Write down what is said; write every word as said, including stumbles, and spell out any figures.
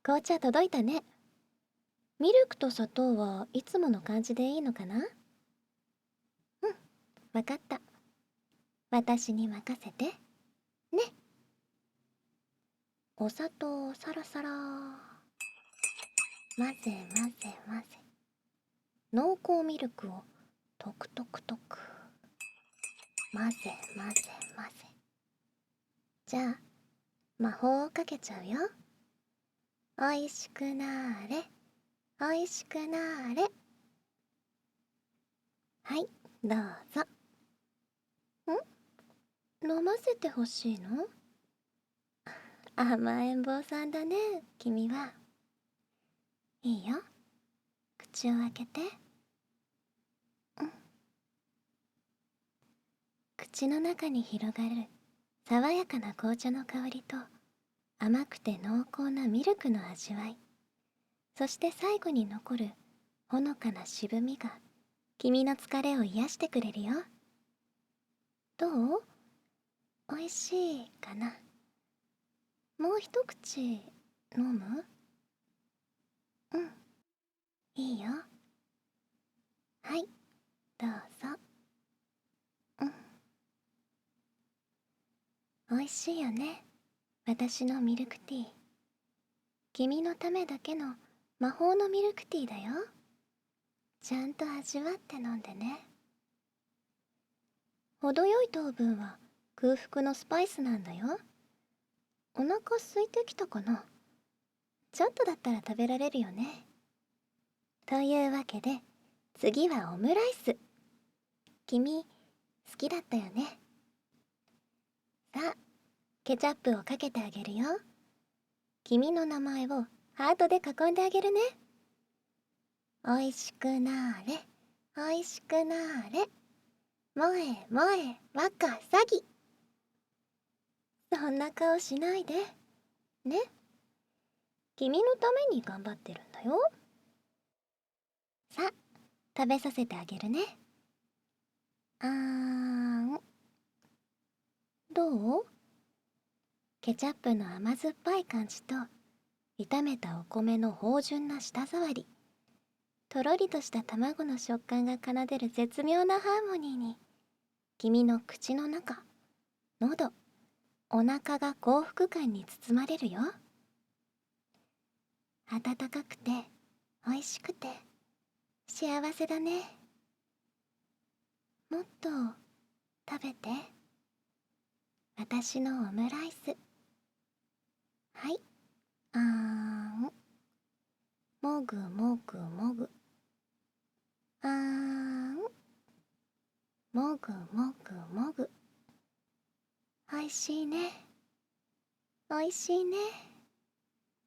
紅茶届いたね。ミルクと砂糖はいつもの感じでいいのかな？うん、わかった。私に任せて。ね。お砂糖サラサラ。混ぜ混ぜ混ぜ。濃厚ミルクをトクトクトク。混ぜ混ぜ混ぜ。じゃあ、魔法をかけちゃうよ。おいしくなーれ。おいしくなーれ。はい、どうぞ。ん？飲ませてほしいの？甘えん坊さんだね、君は。いいよ。口を開けて。うん。口の中に広がる爽やかな紅茶の香りと甘くて濃厚なミルクの味わい、そして最後に残るほのかな渋みが君の疲れを癒してくれるよ。どう？おいしいかな？もう一口飲む？うん、いいよ。はい、どうぞ。うん、おいしいよね、私のミルクティー。君のためだけの魔法のミルクティーだよ。ちゃんと味わって飲んでね。程よい糖分は空腹のスパイスなんだよ。お腹空いてきたかな？ちょっとだったら食べられるよね。というわけで、次はオムライス。君、好きだったよね。さあ、ケチャップをかけてあげるよ。君の名前をハートで囲んであげるね。おいしくなーれ、おいしくなーれ。もえもえわかさぎ。そんな顔しないで。ね。君のために頑張ってるんだよ。さあ、食べさせてあげるね。あーん。どう？ケチャップの甘酸っぱい感じと、炒めたお米の芳醇な舌触り、とろりとした卵の食感が奏でる絶妙なハーモニーに、君の口の中、喉、お腹が幸福感に包まれるよ。温かくて、美味しくて、幸せだね。もっと食べて。私のオムライス。はい。あーん。もぐもぐもぐ。あーん。もぐもぐもぐ。おいしいね。おいしいね。